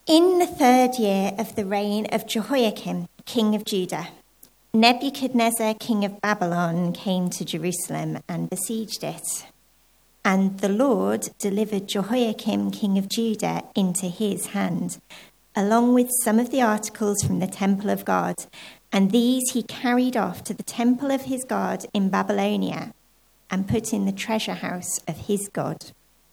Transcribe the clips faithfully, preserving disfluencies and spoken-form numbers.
In the third year of the reign of Jehoiakim, king of Judah, Nebuchadnezzar, king of Babylon, came to Jerusalem and besieged it. And the Lord delivered Jehoiakim, king of Judah, into his hand, along with some of the articles from the temple of God, and these he carried off to the temple of his God in Babylonia and put in the treasure house of his God.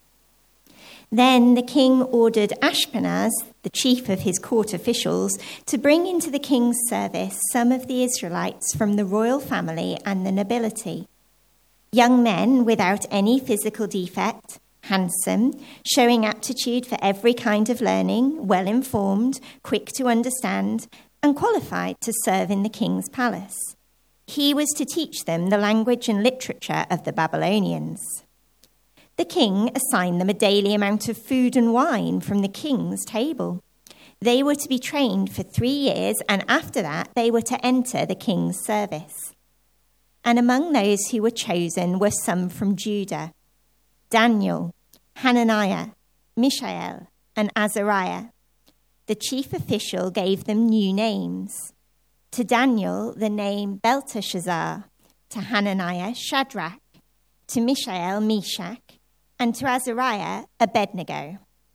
Then the king ordered Ashpenaz, the chief of his court officials, to bring into the king's service some of the Israelites from the royal family and the nobility. Young men without any physical defect, handsome, showing aptitude for every kind of learning, well-informed, quick to understand, and qualified to serve in the king's palace. He was to teach them the language and literature of the Babylonians. The king assigned them a daily amount of food and wine from the king's table. They were to be trained for three years, and after that they were to enter the king's service. And among those who were chosen were some from Judah: Daniel, Hananiah, Mishael, and Azariah. The chief official gave them new names. To Daniel, the name Belteshazzar; to Hananiah, Shadrach; to Mishael, Meshach; and to Azariah, Abednego.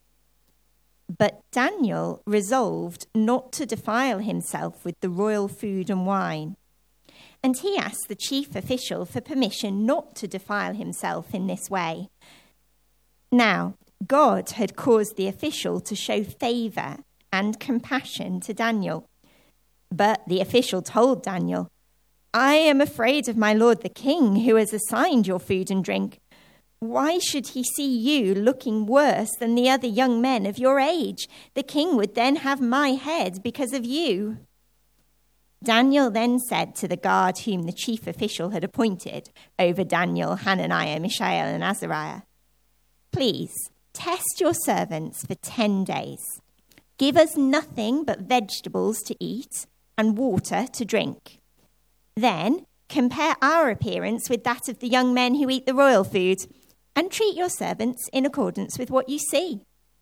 But Daniel resolved not to defile himself with the royal food and wine, and he asked the chief official for permission not to defile himself in this way. Now, God had caused the official to show favor and compassion to Daniel. But the official told Daniel, "I am afraid of my lord the king, who has assigned your food and drink. Why should he see you looking worse than the other young men of your age? The king would then have my head because of you." Daniel then said to the guard whom the chief official had appointed over Daniel, Hananiah, Mishael, and Azariah, "Please test your servants for ten days. Give us nothing but vegetables to eat and water to drink. Then compare our appearance with that of the young men who eat the royal food, and treat your servants in accordance with what you see."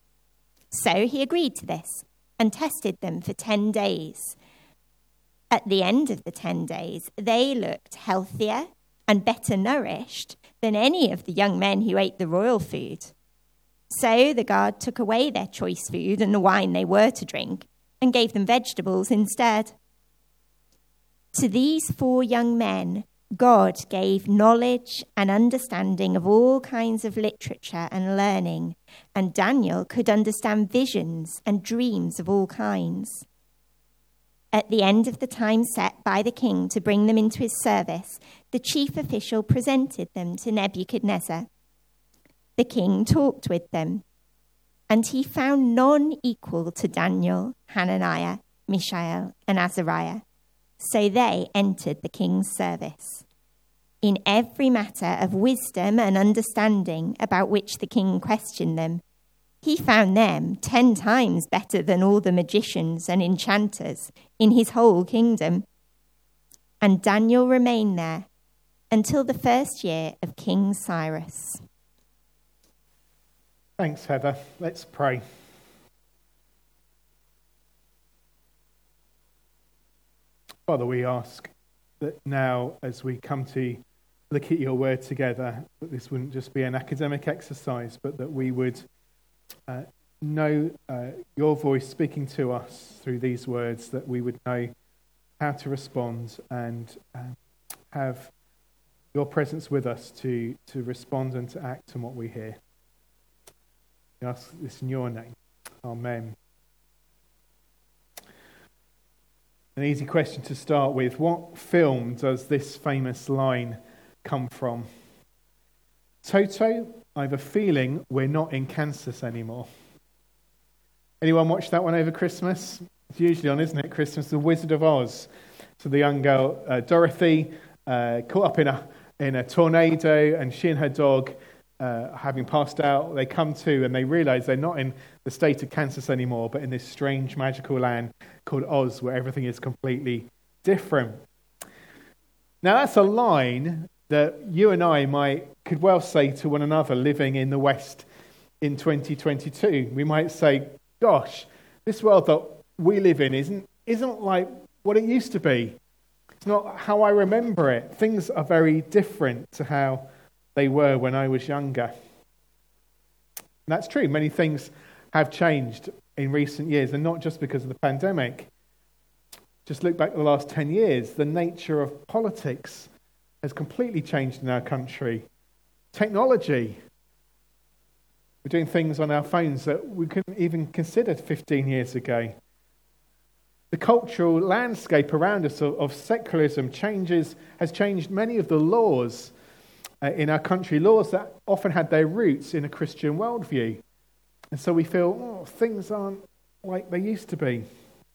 So he agreed to this and tested them for ten days. At the end of the ten days, they looked healthier and better nourished than any of the young men who ate the royal food. So the guard took away their choice food and the wine they were to drink and gave them vegetables instead. To these four young men, God gave knowledge and understanding of all kinds of literature and learning, and Daniel could understand visions and dreams of all kinds. At the end of the time set by the king to bring them into his service, the chief official presented them to Nebuchadnezzar. The king talked with them, and he found none equal to Daniel, Hananiah, Mishael, and Azariah. So they entered the king's service. In every matter of wisdom and understanding about which the king questioned them, he found them ten times better than all the magicians and enchanters in his whole kingdom. And Daniel remained there until the first year of King Cyrus. Thanks, Heather. Let's pray. Father, we ask that now, as we come to look at your word together, that this wouldn't just be an academic exercise, but that we would uh, know uh, your voice speaking to us through these words, that we would know how to respond and uh, have your presence with us to, to respond and to act on what we hear. We ask this in your name. Amen. An easy question to start with. What film does this famous line come from? Toto, I have a feeling we're not in Kansas anymore. Anyone watch that one over Christmas? It's usually on, isn't it? Christmas, The Wizard of Oz. So the young girl, uh, Dorothy, uh, caught up in a in a tornado, and she and her dog, uh, having passed out, they come to and they realise they're not in the state of Kansas anymore, but in this strange magical land called Oz, where everything is completely different. Now that's a line that you and I might could well say to one another living in the West in twenty twenty-two. We might say, gosh, This world that we live in isn't, isn't like what it used to be. It's not how I remember it. Things are very different to how they were when I was younger. And that's true. Many things have changed in recent years, and not just because of the pandemic. Just look back the last ten years. The nature of politics has completely changed in our country. Technology. We're doing things on our phones that we couldn't even consider fifteen years ago. The cultural landscape around us of, of secularism changes, has changed many of the laws uh, in our country, laws that often had their roots in a Christian worldview. And so we feel, oh, things aren't like they used to be.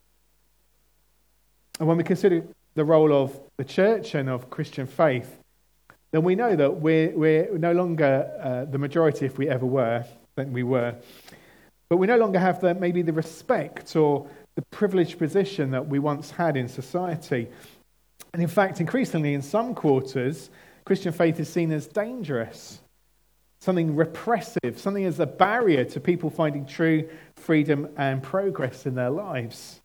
And when we consider the role of the church and of Christian faith, then we know that we're, we're no longer uh, the majority, if we ever were, than we were. But we no longer have the, maybe the respect or the privileged position that we once had in society. And in fact, increasingly in some quarters, Christian faith is seen as dangerous, something repressive, something as a barrier to people finding true freedom and progress in their lives.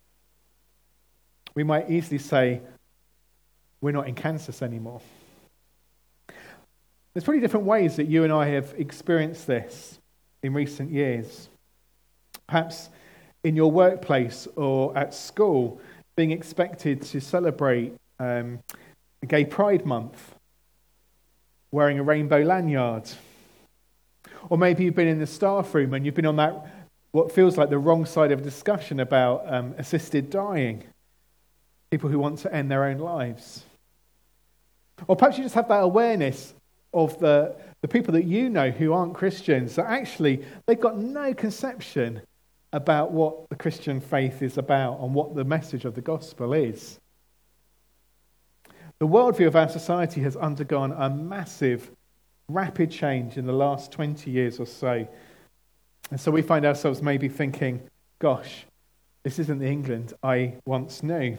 We might easily say, we're not in Kansas anymore. There's probably different ways that you and I have experienced this in recent years. Perhaps in your workplace or at school, being expected to celebrate um, a Gay Pride Month, wearing a rainbow lanyard. Or maybe you've been in the staff room and you've been on that, what feels like the wrong side of a discussion about um, assisted dying. People who want to end their own lives. Or perhaps you just have that awareness of the, the people that you know who aren't Christians, that actually they've got no conception about what the Christian faith is about and what the message of the gospel is. The worldview of our society has undergone a massive, rapid change in the last twenty years or so. And so we find ourselves maybe thinking, gosh, this isn't the England I once knew.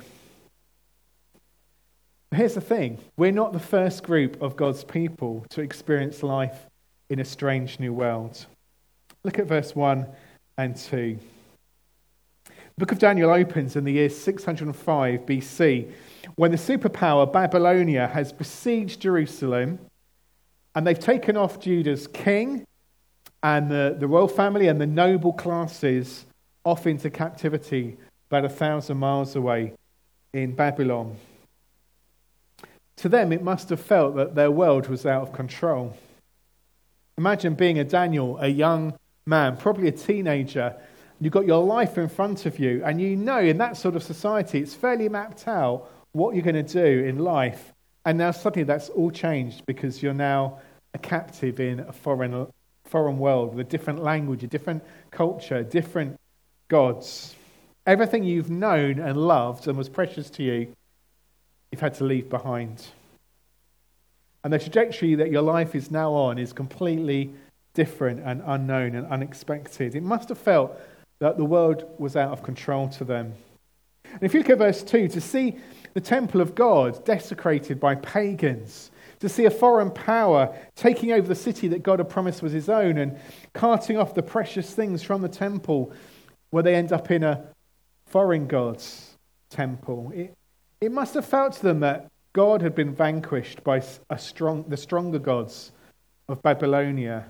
Here's the thing, we're not the first group of God's people to experience life in a strange new world. Look at verse one and two. The book of Daniel opens in the year six hundred five B C, when the superpower Babylonia has besieged Jerusalem, and they've taken off Judah's king and the, the royal family and the noble classes off into captivity about a thousand miles away in Babylon. To them, it must have felt that their world was out of control. Imagine being a Daniel, a young man, probably a teenager. You've got your life in front of you, and you know in that sort of society, it's fairly mapped out what you're going to do in life. And now suddenly that's all changed because you're now a captive in a foreign, foreign world with a different language, a different culture, different gods. Everything you've known and loved and was precious to you, you've had to leave behind. And the trajectory that your life is now on is completely different and unknown and unexpected. It must have felt that the world was out of control to them. And if you look at verse two, to see the temple of God desecrated by pagans, to see a foreign power taking over the city that God had promised was his own and carting off the precious things from the temple, where they end up in a foreign god's temple. It, it must have felt to them that God had been vanquished by a strong, the stronger gods of Babylonia.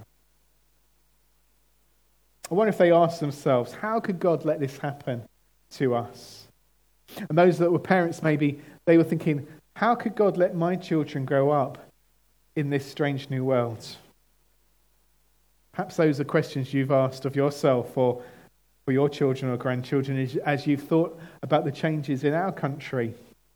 I wonder if they asked themselves, how could God let this happen to us? And those that were parents, maybe they were thinking, how could God let my children grow up in this strange new world? Perhaps those are questions you've asked of yourself or for your children or grandchildren as you've thought about the changes in our country.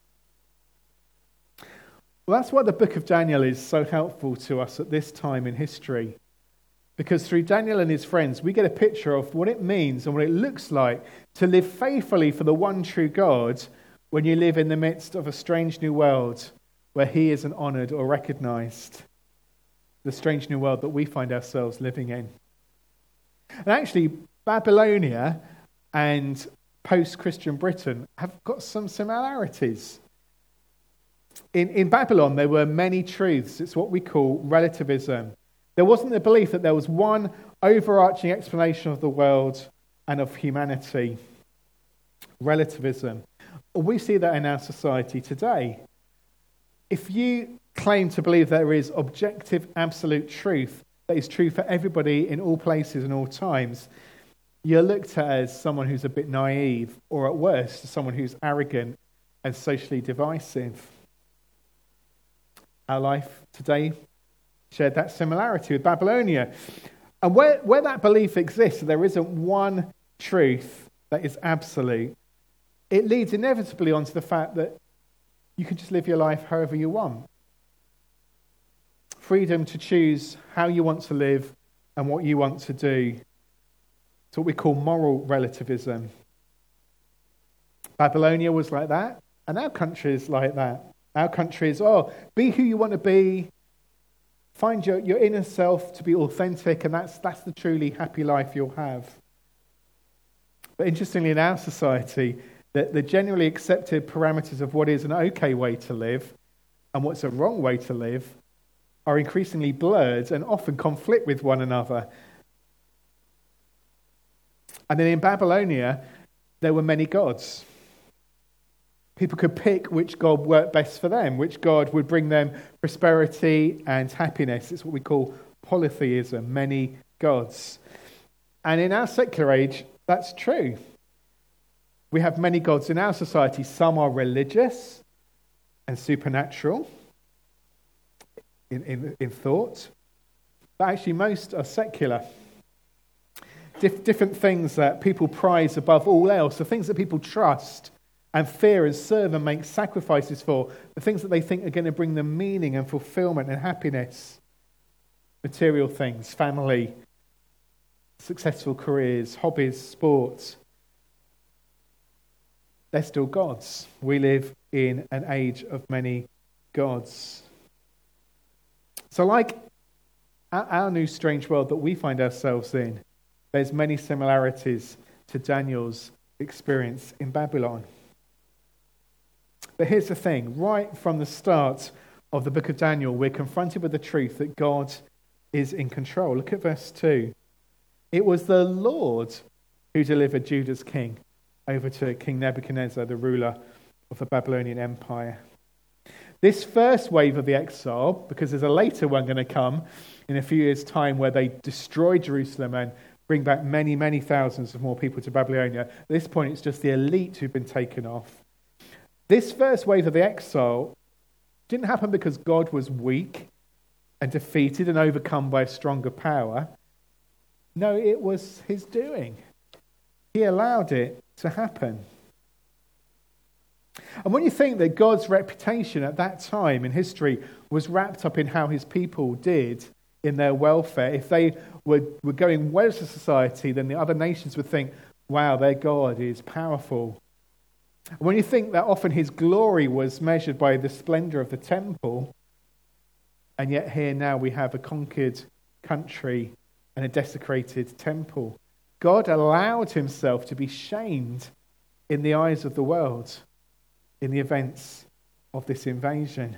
Well, that's why the book of Daniel is so helpful to us at this time in history. Because through Daniel and his friends, we get a picture of what it means and what it looks like to live faithfully for the one true God when you live in the midst of a strange new world where he isn't honoured or recognised. The strange new world that we find ourselves living in. And actually, Babylonia and post-Christian Britain have got some similarities. In, in Babylon, there were many truths. It's what we call relativism. There wasn't the belief that there was one overarching explanation of the world and of humanity. Relativism. We see that in our society today. If you claim to believe there is objective, absolute truth that is true for everybody in all places and all times, you're looked at as someone who's a bit naive, or at worst, someone who's arrogant and socially divisive. Our life today shared that similarity with Babylonia. And where, where that belief exists, there isn't one truth that is absolute. It leads inevitably onto the fact that you can just live your life however you want. Freedom to choose how you want to live and what you want to do. It's what we call moral relativism. Babylonia was like that, and our country is like that. Our country is, oh, be who you want to be, find your, your inner self to be authentic, and that's, that's the truly happy life you'll have. But interestingly, in our society, the, the generally accepted parameters of what is an okay way to live and what's a wrong way to live are increasingly blurred and often conflict with one another. And then in Babylonia, there were many gods. People could pick which God worked best for them, which God would bring them prosperity and happiness. It's what we call polytheism, many gods. And in our secular age, that's true. We have many gods in our society. Some are religious and supernatural in, in, in thought, but actually most are secular. Dif- different things that people prize above all else, the things that people trust and fear and serve and make sacrifices for, the things that they think are going to bring them meaning and fulfillment and happiness. Material things, family, successful careers, hobbies, sports. They're still gods. We live in an age of many gods. So like our, our new strange world that we find ourselves in, there's many similarities to Daniel's experience in Babylon. But here's the thing, right from the start of the book of Daniel, we're confronted with the truth that God is in control. Look at verse two. It was the Lord who delivered Judah's king over to King Nebuchadnezzar, the ruler of the Babylonian Empire. This first wave of the exile, because there's a later one going to come in a few years' time where they destroy Jerusalem and bring back many, many thousands of more people to Babylonia. At this point, it's just the elite who've been taken off. This first wave of the exile didn't happen because God was weak and defeated and overcome by a stronger power. No, it was his doing. He allowed it to happen. And when you think that God's reputation at that time in history was wrapped up in how his people did in their welfare, if they were, were going well as a society, then the other nations would think, wow, their God is powerful. And when you think that often his glory was measured by the splendor of the temple, and yet here now we have a conquered country and a desecrated temple, God allowed himself to be shamed in the eyes of the world in the events of this invasion.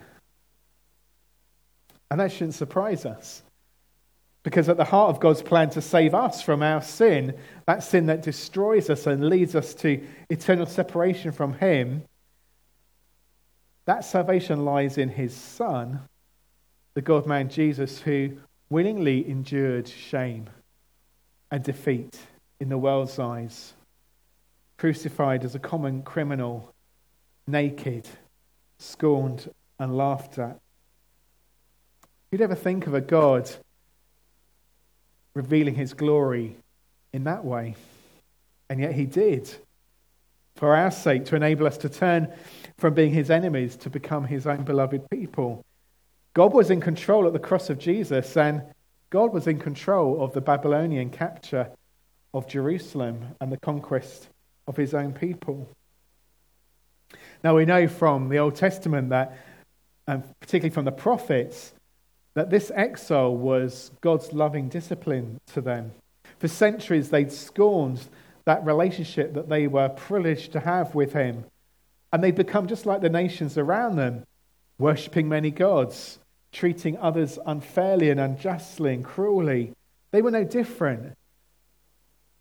And that shouldn't surprise us, because at the heart of God's plan to save us from our sin, that sin that destroys us and leads us to eternal separation from him, that salvation lies in his Son, the God-man Jesus, who willingly endured shame and defeat in the world's eyes, crucified as a common criminal, naked, scorned and laughed at. Who'd ever think of a God revealing his glory in that way? And yet he did, for our sake, to enable us to turn from being his enemies to become his own beloved people. God was in control at the cross of Jesus, and God was in control of the Babylonian capture of Jerusalem and the conquest of his own people. Now we know from the Old Testament that, and particularly from the prophets, that this exile was God's loving discipline to them. For centuries they'd scorned that relationship that they were privileged to have with him. And they'd become just like the nations around them, worshipping many gods, treating others unfairly and unjustly and cruelly. They were no different.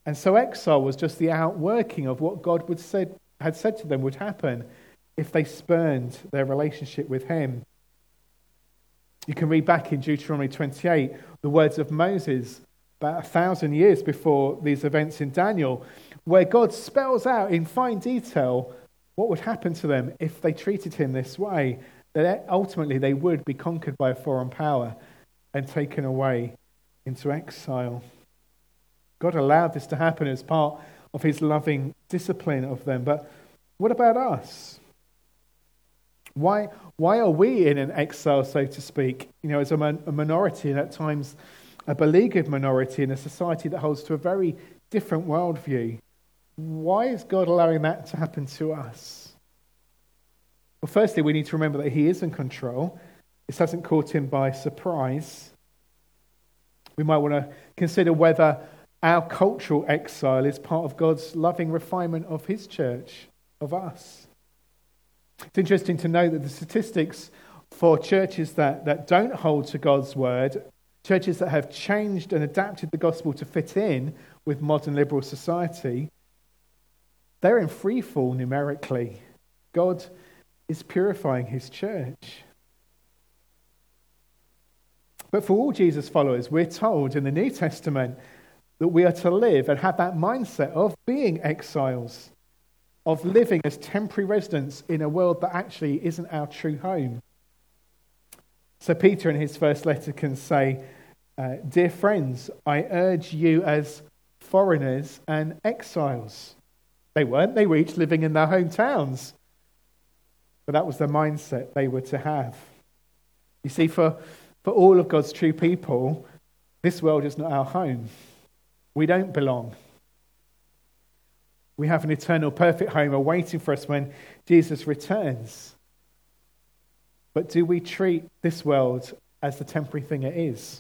And so exile was just the outworking of what God would said, had said to them would happen if they spurned their relationship with him. You can read back in Deuteronomy twenty-eight the words of Moses about a thousand years before these events in Daniel, where God spells out in fine detail what would happen to them if they treated him this way, that ultimately they would be conquered by a foreign power and taken away into exile. God allowed this to happen as part of his loving discipline of them. But what about us? Why, why are we in an exile, so to speak, you know, as a, mon- a minority, and at times a beleaguered minority in a society that holds to a very different worldview? Why is God allowing that to happen to us? Well, firstly, we need to remember that he is in control. This hasn't caught him by surprise. We might want to consider whether our cultural exile is part of God's loving refinement of his church, of us. It's interesting to note that the statistics for churches that, that don't hold to God's word, churches that have changed and adapted the gospel to fit in with modern liberal society, they're in free fall numerically. God is purifying his church. But for all Jesus' followers, we're told in the New Testament that we are to live and have that mindset of being exiles, of living as temporary residents in a world that actually isn't our true home. So Peter in his first letter can say, uh, "Dear friends, I urge you as foreigners and exiles." They weren't, they were each living in their hometowns. But that was the mindset they were to have. You see, for, for all of God's true people, this world is not our home. We don't belong. We have an eternal, perfect home awaiting for us when Jesus returns. But do we treat this world as the temporary thing it is?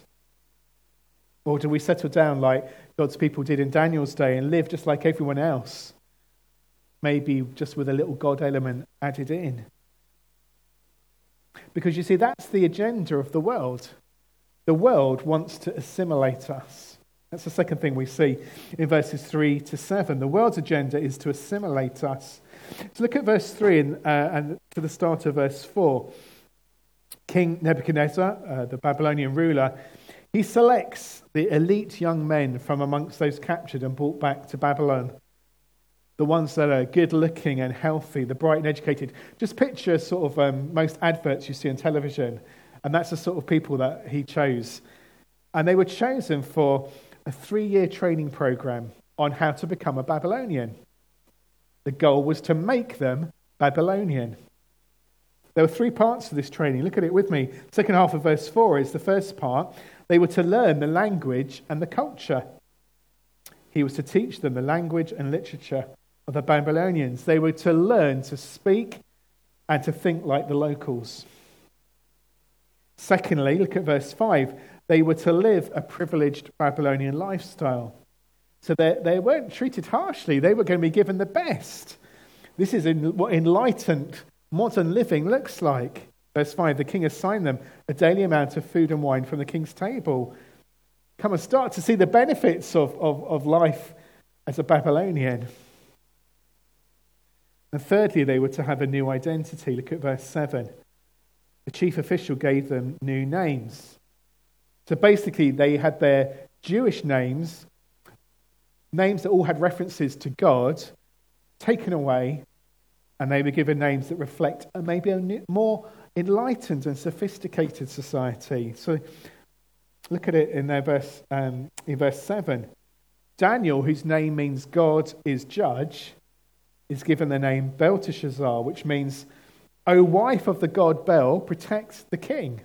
Or do we settle down like God's people did in Daniel's day and live just like everyone else? Maybe just with a little God element added in. Because you see, that's the agenda of the world. The world wants to assimilate us. That's the second thing we see in verses three to seven. The world's agenda is to assimilate us. So look at verse three and, uh, and to the start of verse four. King Nebuchadnezzar, uh, the Babylonian ruler, he selects the elite young men from amongst those captured and brought back to Babylon. The ones that are good looking and healthy, the bright and educated. Just picture sort of um, most adverts you see on television. And that's the sort of people that he chose. And they were chosen for a three-year training program on how to become a Babylonian. The goal was to make them Babylonian. There were three parts to this training. Look at it with me. Second half of verse four is the first part. They were to learn the language and the culture. He was to teach them the language and literature of the Babylonians. They were to learn to speak and to think like the locals. Secondly, look at verse five. They were to live a privileged Babylonian lifestyle. So they, they weren't treated harshly. They were going to be given the best. This is in, what enlightened modern living looks like. Verse five, the king assigned them a daily amount of food and wine from the king's table. Come and start to see the benefits of, of, of life as a Babylonian. And thirdly, they were to have a new identity. Look at verse seven. The chief official gave them new names. So basically, they had their Jewish names, names that all had references to God, taken away, and they were given names that reflect a maybe a new, more enlightened and sophisticated society. So look at it in their verse, um, in verse seven. Daniel, whose name means God is judge, is given the name Belteshazzar, which means, O wife of the god Bel, protect the king.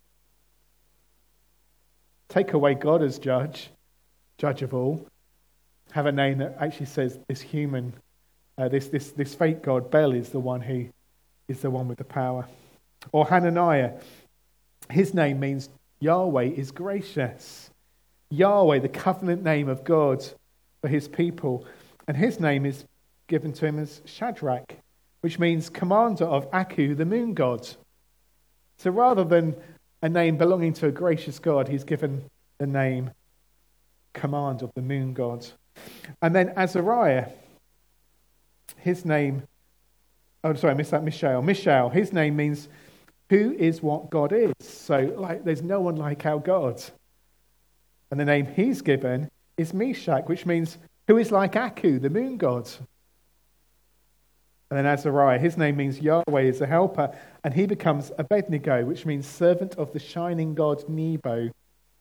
Take away God as judge, judge of all. Have a name that actually says this human, uh, this, this, this fake god Bel is the one who is the one with the power. Or Hananiah, his name means Yahweh is gracious. Yahweh, the covenant name of God for his people. And his name is given to him as Shadrach, which means commander of Aku, the moon god. So rather than a name belonging to a gracious God, he's given the name command of the moon god. And then Azariah, his name, oh, sorry, I missed that, Mishael. Mishael, his name means who is what God is. So, like, there's no one like our God. And the name he's given is Meshach, which means who is like Aku, the moon god. And then Azariah, his name means Yahweh is a helper, and he becomes Abednego, which means servant of the shining god Nebo.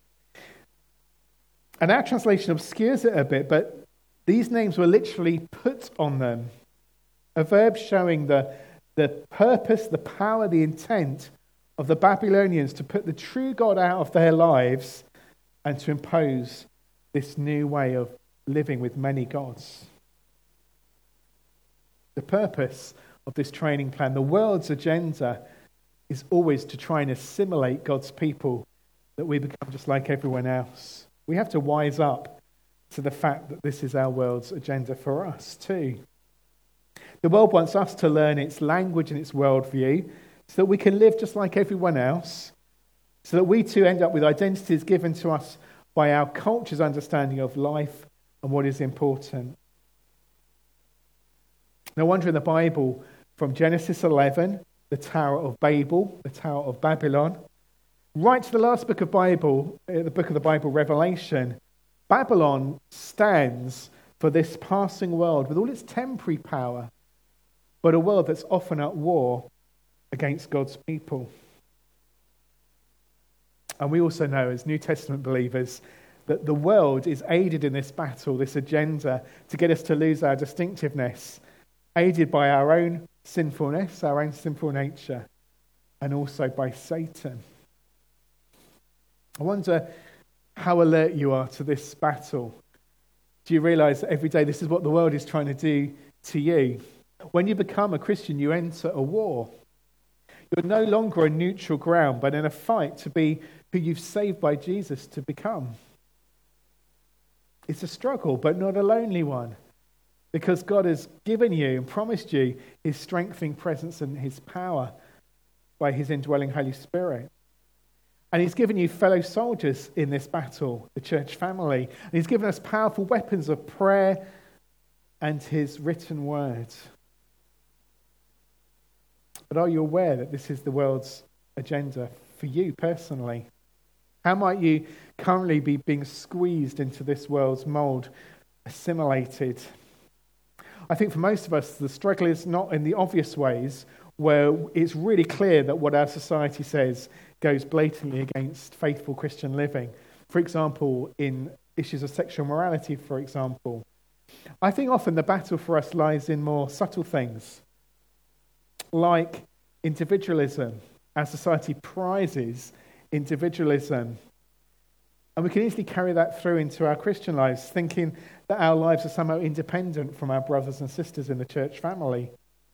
And our translation obscures it a bit, but these names were literally put on them. A verb showing the, the purpose, the power, the intent of the Babylonians to put the true God out of their lives and to impose this new way of living with many gods. The purpose of this training plan, the world's agenda, is always to try and assimilate God's people, that we become just like everyone else. We have to wise up to the fact that this is our world's agenda for us too. The world wants us to learn its language and its worldview so that we can live just like everyone else, so that we too end up with identities given to us by our culture's understanding of life and what is important. No wonder in the Bible, from Genesis eleven, the Tower of Babel, the Tower of Babylon, right to the last book of Bible, the book of the Bible, Revelation, Babylon stands for this passing world with all its temporary power, but a world that's often at war against God's people. And we also know as New Testament believers that the world is aided in this battle, this agenda, to get us to lose our distinctiveness, aided by our own sinfulness, our own sinful nature, and also by Satan. I wonder how alert you are to this battle. Do you realize that every day this is what the world is trying to do to you? When you become a Christian, you enter a war. You're no longer a neutral ground, but in a fight to be who you've saved by Jesus to become. It's a struggle, but not a lonely one, because God has given you and promised you his strengthening presence and his power by his indwelling Holy Spirit. And he's given you fellow soldiers in this battle, the church family. And he's given us powerful weapons of prayer and his written word. But are you aware that this is the world's agenda for you personally? How might you currently be being squeezed into this world's mold, assimilated? I think for most of us, the struggle is not in the obvious ways where it's really clear that what our society says goes blatantly against faithful Christian living. For example, in issues of sexual morality, for example. I think often the battle for us lies in more subtle things, like individualism. Our society prizes individualism. And we can easily carry that through into our Christian lives, thinking that our lives are somehow independent from our brothers and sisters in the church family.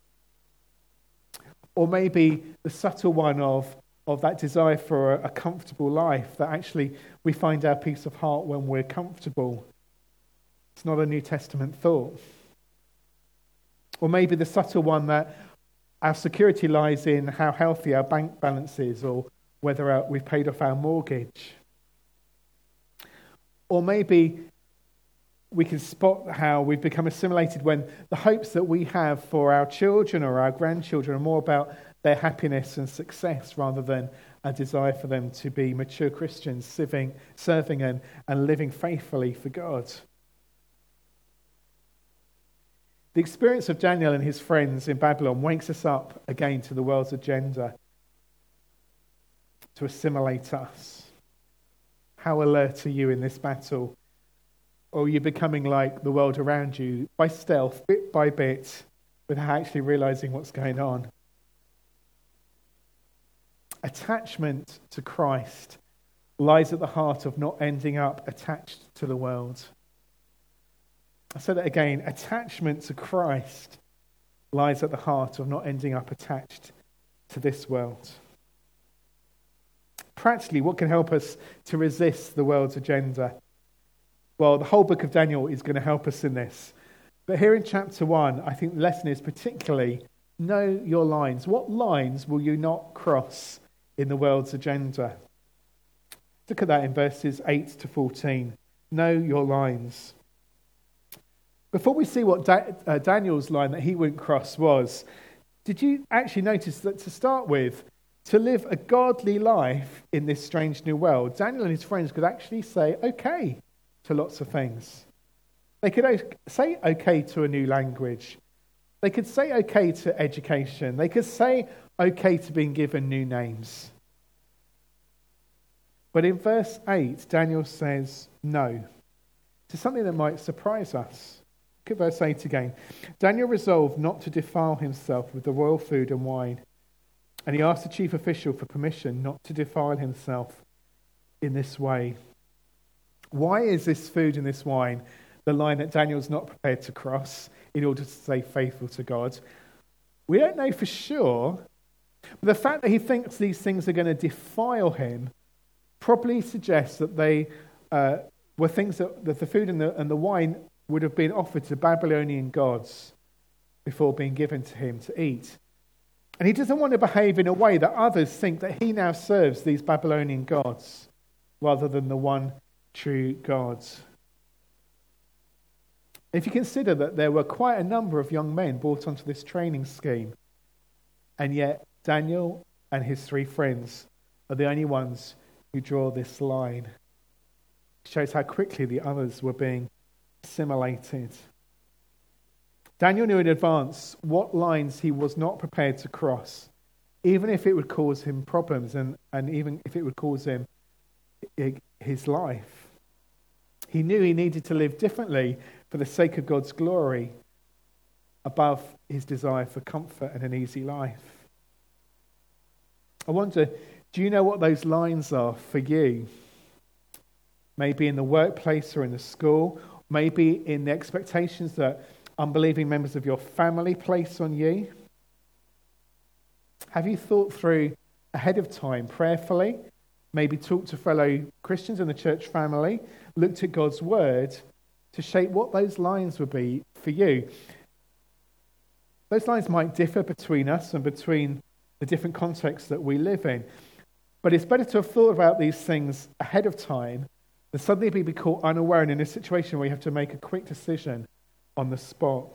Or maybe the subtle one of, of that desire for a, a comfortable life, that actually we find our peace of heart when we're comfortable. It's not a New Testament thought. Or maybe the subtle one that our security lies in how healthy our bank balance is, or whether our, we've paid off our mortgage. Or maybe we can spot how we've become assimilated when the hopes that we have for our children or our grandchildren are more about their happiness and success rather than a desire for them to be mature Christians, serving, serving and, and living faithfully for God. The experience of Daniel and his friends in Babylon wakes us up again to the world's agenda to assimilate us. How alert are you in this battle? Or are you becoming like the world around you, by stealth, bit by bit, without actually realizing what's going on? Attachment to Christ lies at the heart of not ending up attached to the world. I say that again. Attachment to Christ lies at the heart of not ending up attached to this world. Practically, what can help us to resist the world's agenda? Well, the whole book of Daniel is going to help us in this. But here in chapter one, I think the lesson is particularly know your lines. What lines will you not cross in the world's agenda? Look at that in verses eight to fourteen. Know your lines. Before we see what da- uh, Daniel's line that he wouldn't cross was, did you actually notice that to start with, to live a godly life in this strange new world, Daniel and his friends could actually say okay to lots of things. They could o- say okay to a new language. They could say okay to education. They could say okay to being given new names. But in verse eight, Daniel says no to something that might surprise us. Look at verse eight again. Daniel resolved not to defile himself with the royal food and wine, and he asked the chief official for permission not to defile himself in this way. Why is this food and this wine the line that Daniel's not prepared to cross in order to stay faithful to God? We don't know for sure, but the fact that he thinks these things are going to defile him probably suggests that they uh, were things that, that the food and the, and the wine would have been offered to Babylonian gods before being given to him to eat. And he doesn't want to behave in a way that others think that he now serves these Babylonian gods rather than the one true God. If you consider that there were quite a number of young men brought onto this training scheme, and yet Daniel and his three friends are the only ones who draw this line, it shows how quickly the others were being assimilated. Daniel knew in advance what lines he was not prepared to cross, even if it would cause him problems and, and even if it would cause him his life. He knew he needed to live differently for the sake of God's glory above his desire for comfort and an easy life. I wonder, do you know what those lines are for you? Maybe in the workplace or in the school, maybe in the expectations that unbelieving members of your family place on you. Have you thought through ahead of time, prayerfully, maybe talked to fellow Christians in the church family, looked at God's word to shape what those lines would be for you? Those lines might differ between us and between the different contexts that we live in. But it's better to have thought about these things ahead of time than suddenly be caught unaware and in a situation where you have to make a quick decision on the spot.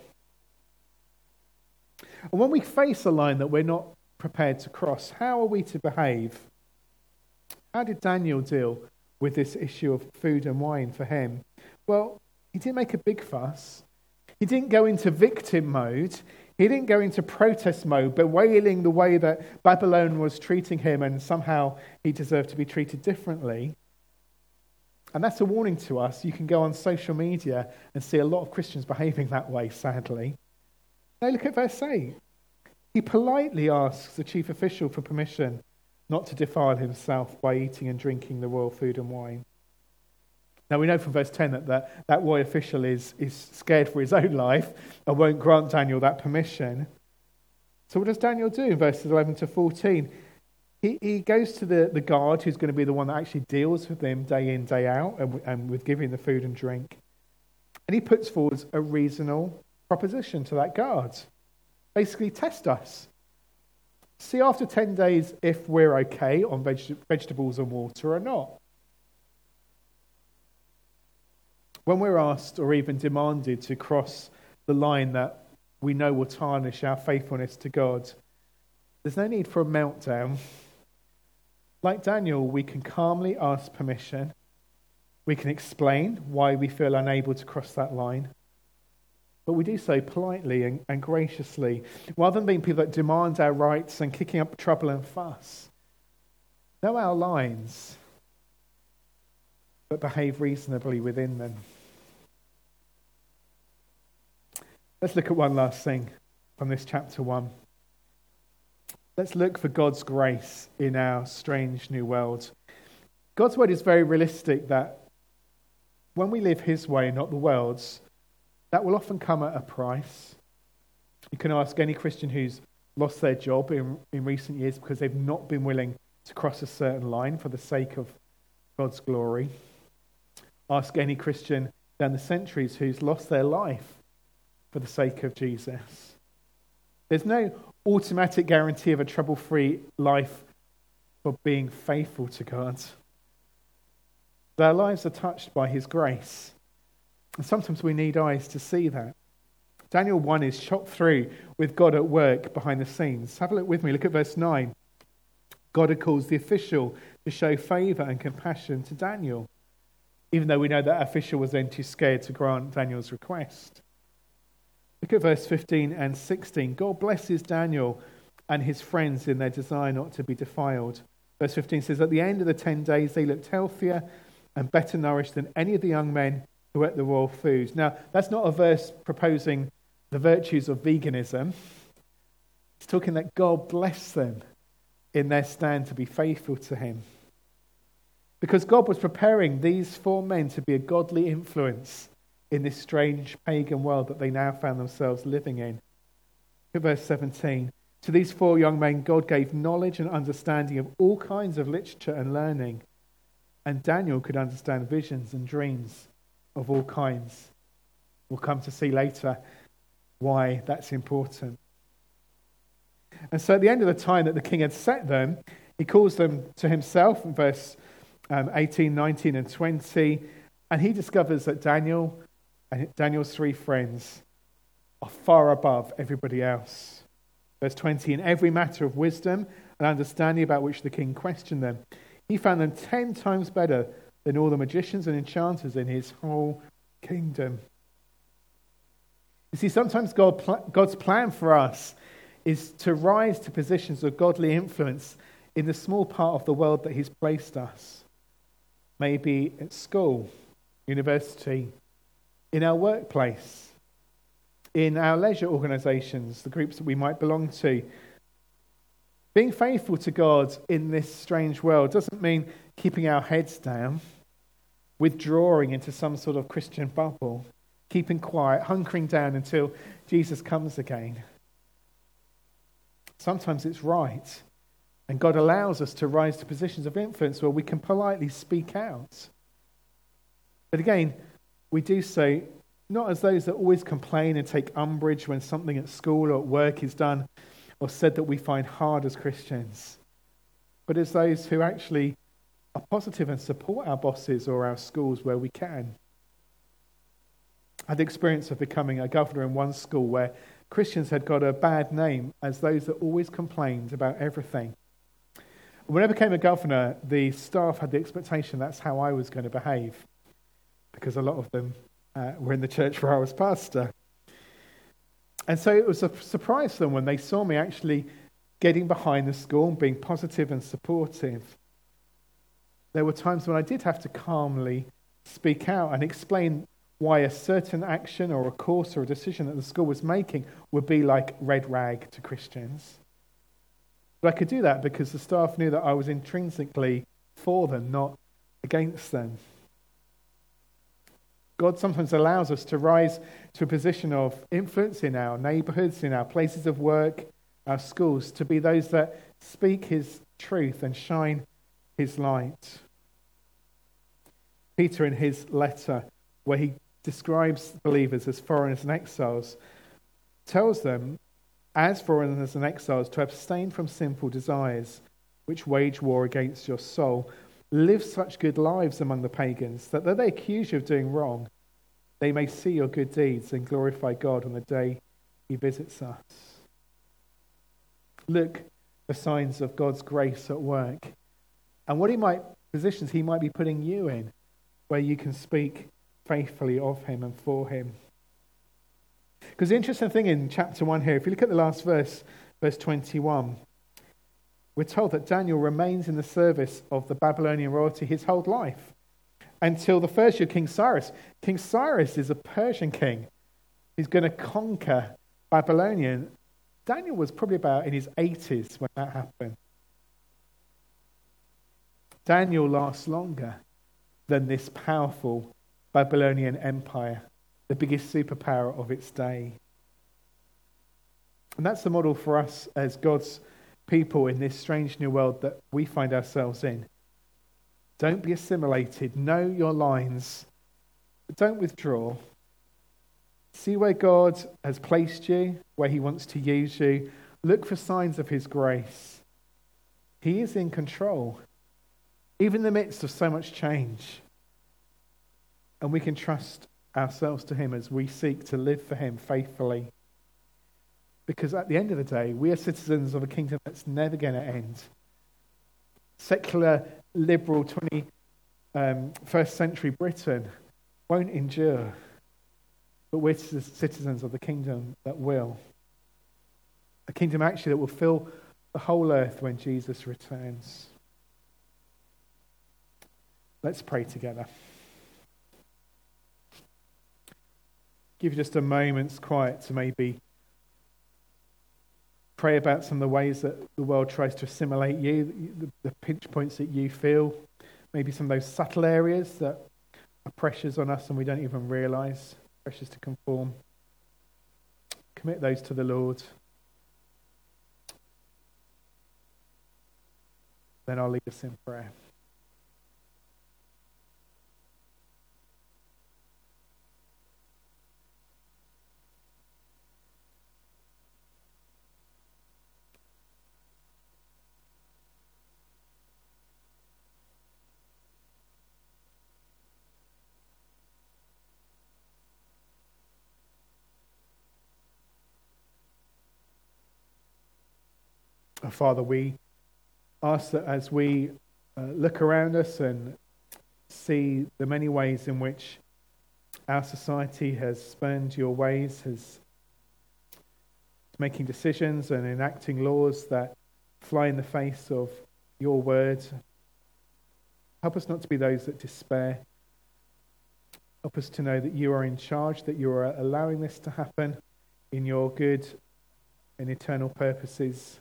And when we face a line that we're not prepared to cross, how are we to behave? How did Daniel deal with this issue of food and wine for him? Well, he didn't make a big fuss. He didn't go into victim mode. He didn't go into protest mode, bewailing the way that Babylon was treating him and somehow he deserved to be treated differently. And that's a warning to us. You can go on social media and see a lot of Christians behaving that way, sadly. Now look at verse eight. He politely asks the chief official for permission not to defile himself by eating and drinking the royal food and wine. Now we know from verse ten that that, that royal official is, is scared for his own life and won't grant Daniel that permission. So what does Daniel do in verses eleven to fourteen? He, he goes to the, the guard who's going to be the one that actually deals with him day in, day out, and, and with giving the food and drink. And he puts forward a reasonable proposition to that guard. Basically, test us. See after ten days if we're okay on veg- vegetables and water or not. When we're asked or even demanded to cross the line that we know will tarnish our faithfulness to God, there's no need for a meltdown. Like Daniel, we can calmly ask permission. We can explain why we feel unable to cross that line. But we do so politely and, and graciously, rather than being people that demand our rights and kicking up trouble and fuss. Know our lines, but behave reasonably within them. Let's look at one last thing from this chapter one. Let's look for God's grace in our strange new world. God's word is very realistic that when we live his way, not the world's, that will often come at a price. You can ask any Christian who's lost their job in, in recent years because they've not been willing to cross a certain line for the sake of God's glory. Ask any Christian down the centuries who's lost their life for the sake of Jesus. There's no automatic guarantee of a trouble-free life for being faithful to God. Their lives are touched by his grace. And sometimes we need eyes to see that. Daniel one is shot through with God at work behind the scenes. Have a look with me. Look at verse nine. God calls the official to show favour and compassion to Daniel, even though we know that official was then too scared to grant Daniel's request. Look at verse fifteen and sixteen. God blesses Daniel and his friends in their desire not to be defiled. Verse fifteen says, at the end of the ten days, they looked healthier and better nourished than any of the young men who ate the royal food. Now, that's not a verse proposing the virtues of veganism. It's talking that God blessed them in their stand to be faithful to him. Because God was preparing these four men to be a godly influence in this strange pagan world that they now found themselves living in. Look at verse seventeen. To these four young men, God gave knowledge and understanding of all kinds of literature and learning. And Daniel could understand visions and dreams of all kinds. We'll come to see later why that's important. And so at the end of the time that the king had set them, he calls them to himself in verse um, eighteen, nineteen and twenty. And he discovers that Daniel and Daniel's three friends are far above everybody else. Verse twenty, in every matter of wisdom and understanding about which the king questioned them, he found them ten times better than all the magicians and enchanters in his whole kingdom. You see, sometimes God, God's plan for us is to rise to positions of godly influence in the small part of the world that he's placed us. Maybe at school, university, in our workplace, in our leisure organisations, the groups that we might belong to. Being faithful to God in this strange world doesn't mean keeping our heads down, withdrawing into some sort of Christian bubble, keeping quiet, hunkering down until Jesus comes again. Sometimes it's right, and God allows us to rise to positions of influence where we can politely speak out. But again, we do so not as those that always complain and take umbrage when something at school or at work is done or said that we find hard as Christians, but as those who actually are positive and support our bosses or our schools where we can. I had the experience of becoming a governor in one school where Christians had got a bad name as those that always complained about everything. When I became a governor, the staff had the expectation that's how I was going to behave, because a lot of them uh, were in the church where I was pastor. And so it was a surprise to them when they saw me actually getting behind the school and being positive and supportive. There were times when I did have to calmly speak out and explain why a certain action or a course or a decision that the school was making would be like red rag to Christians. But I could do that because the staff knew that I was intrinsically for them, not against them. God sometimes allows us to rise to a position of influence in our neighbourhoods, in our places of work, our schools, to be those that speak his truth and shine his light. Peter, in his letter, where he describes believers as foreigners and exiles, tells them, as foreigners and exiles, to abstain from sinful desires which wage war against your soul. Live such good lives among the pagans that though they accuse you of doing wrong, they may see your good deeds and glorify God on the day he visits us. Look for signs of God's grace at work and what he might, positions he might be putting you in where you can speak faithfully of him and for him. Because the interesting thing in chapter one here, if you look at the last verse, verse twenty-one, we're told that Daniel remains in the service of the Babylonian royalty his whole life until the first year of King Cyrus. King Cyrus is a Persian king. He's going to conquer Babylonia. Daniel was probably about in his eighties when that happened. Daniel lasts longer than this powerful Babylonian empire, the biggest superpower of its day. And that's the model for us as God's people in this strange new world that we find ourselves in. Don't be assimilated. Know your lines. But don't withdraw. See where God has placed you, where he wants to use you. Look for signs of his grace. He is in control, even in the midst of so much change. And we can trust ourselves to him as we seek to live for him faithfully. Because at the end of the day, we are citizens of a kingdom that's never going to end. Secular, liberal, twenty-first century Britain won't endure. But we're citizens of the kingdom that will. A kingdom actually that will fill the whole earth when Jesus returns. Let's pray together. Give you just a moment's quiet to maybe pray about some of the ways that the world tries to assimilate you, the, the pinch points that you feel, maybe some of those subtle areas that are pressures on us and we don't even realise, pressures to conform. Commit those to the Lord. Then I'll lead us in prayer. Oh, Father, we ask that as we uh, look around us and see the many ways in which our society has spurned your ways, has making decisions and enacting laws that fly in the face of your word. Help us not to be those that despair. Help us to know that you are in charge, that you are allowing this to happen in your good and eternal purposes.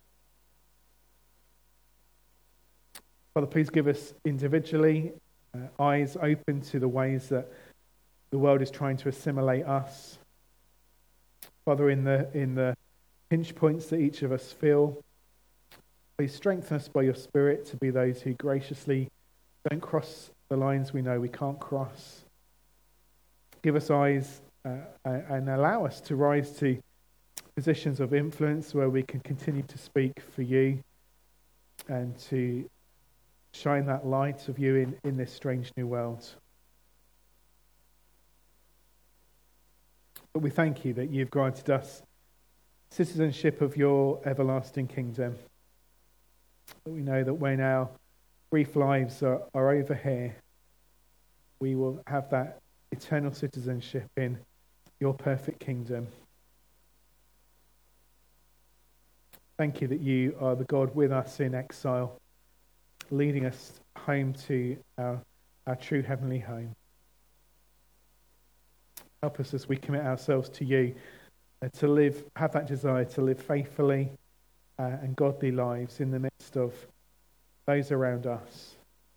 Father, please give us individually uh, eyes open to the ways that the world is trying to assimilate us. Father, in the in the pinch points that each of us feel, please strengthen us by your Spirit to be those who graciously don't cross the lines we know we can't cross. Give us eyes uh, and allow us to rise to positions of influence where we can continue to speak for you and to shine that light of you in, in this strange new world. But we thank you that you've granted us citizenship of your everlasting kingdom. But we know that when our brief lives are, are over here, we will have that eternal citizenship in your perfect kingdom. Thank you that you are the God with us in exile, leading us home to our, our true heavenly home. Help us as we commit ourselves to you, uh, to live, have that desire to live faithfully uh, and godly lives in the midst of those around us.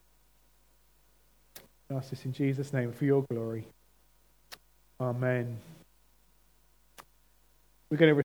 I ask this in Jesus' name for your glory. Amen. We're going to